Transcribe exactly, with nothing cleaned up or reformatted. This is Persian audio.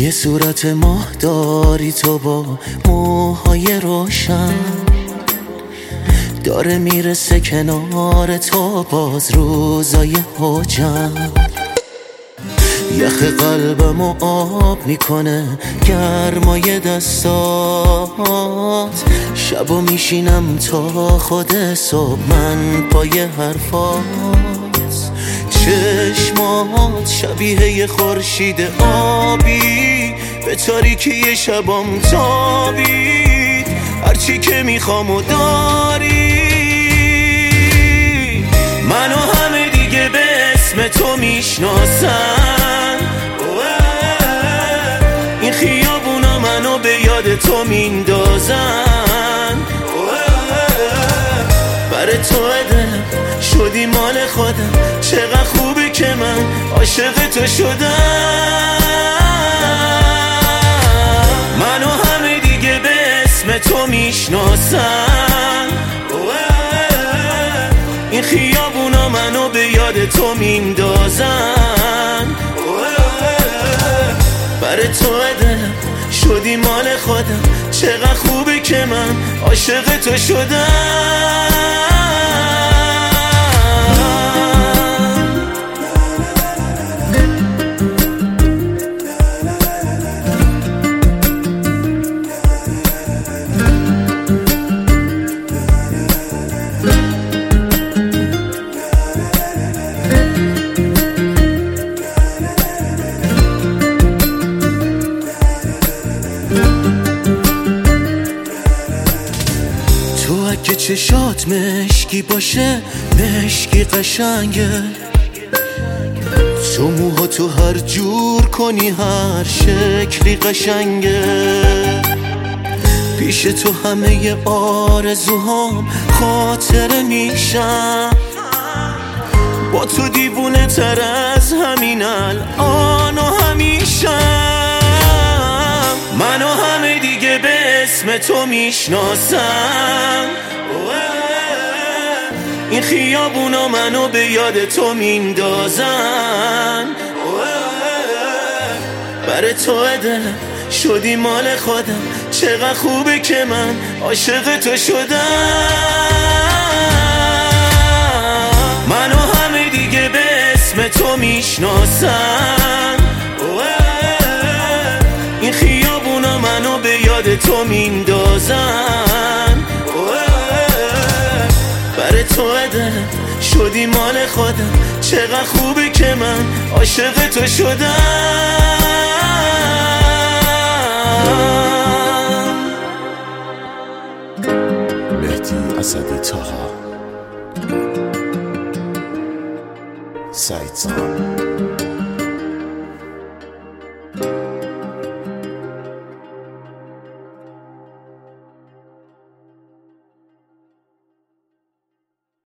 یه صورت ماه داری تو با موهای روشن، داره میرسه کنار تو باز روزای هجن. یخ قلبمو آب میکنه گرمای دستات، شبو میشینم تا خود صبح من پای حرفات. چشمات شبیه یه خورشید آبی، به تاریکی شبام تابید، هرچی که میخوام و داری. منو همه دیگه به اسم تو میشناسن، این خیابونا منو به یاد تو میندازن. برای تو دلم شدی مال خودم، چقدر خوبی که من عاشق تو شدم. منو همه دیگه به اسم تو میشناسن، این خیابونا منو به یاد تو میندازن. برای تو دلم شدی مال خودم، چقدر خوبی که من عاشق تو شدم. تو اگه چشات مشکی باشه مشکی قشنگه، تو موها تو هر جور کنی هر شکلی قشنگه. پیش تو همه آرزوهام خاطره میشم، با تو دیوونه تر از همین الان و همیشم. منو همه دیگه به اسم تو میشناسن، این خیابونا منو به یاد تو میندازن. برای تو دلم شدی مال خودم، چقدر خوبه که من عاشق تو شدم. منو همه دیگه به اسم تو میشناسن، این خیابونا منو به یاد تو میندازن. برای تو دلم شدی مال خودم، چقدر خوبی که من عاشق تو شدم. مهدی اسد طاها، سعید زمان.